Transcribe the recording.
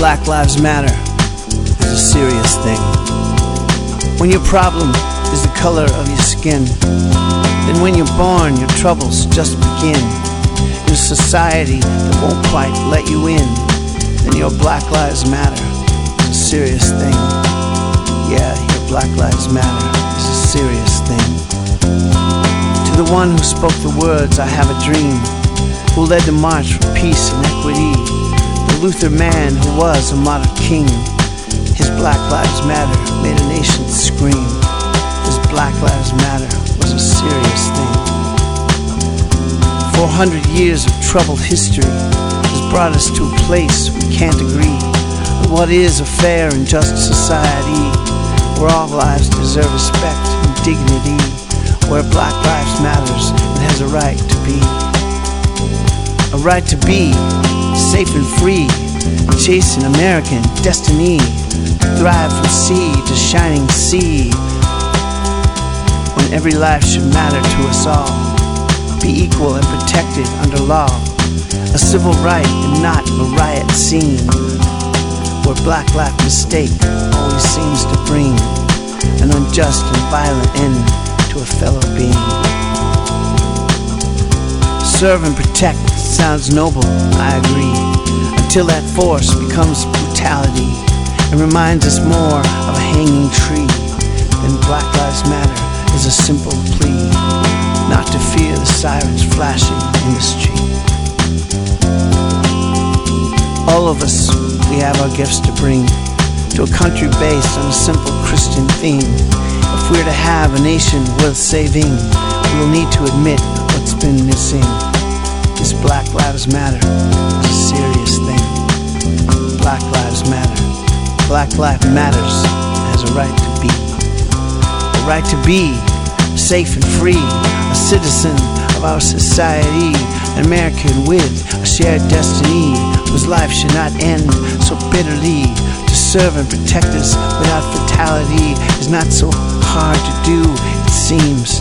Black Lives Matter is a serious thing. When your problem is the color of your skin, then when you're born, your troubles just begin. In a society that won't quite let you in, then your Black Lives Matter is a serious thing. Yeah, your Black Lives Matter is a serious thing. To the one who spoke the words, I have a dream, who led the march for peace and equity, the Luther man who was a modern king, his Black Lives Matter made a nation scream. His Black Lives Matter was a serious thing. 400 years of troubled history has brought us to a place we can't agree on what is a fair and just society, where all lives deserve respect and dignity, where Black Lives Matters and has a right to be. A right to be safe and free, chasing American destiny, to thrive from sea to shining sea, when every life should matter to us all, be equal and protected under law, a civil right and not a riot scene, where black life mistake always seems to bring an unjust and violent end to a fellow being. Serve and protect sounds noble, I agree, until that force becomes brutality and reminds us more of a hanging tree. Then Black Lives Matter is a simple plea, not to fear the sirens flashing in the street. All of us, we have our gifts to bring to a country based on a simple Christian theme. If we're to have a nation worth saving, we'll need to admit what's been missing. This Black Lives Matter is a serious thing. Black Lives Matter. Black life matters, has a right to be. A right to be safe and free, a citizen of our society, an American with a shared destiny, whose life should not end so bitterly. To serve and protect us without fatality is not so hard to do, it seems.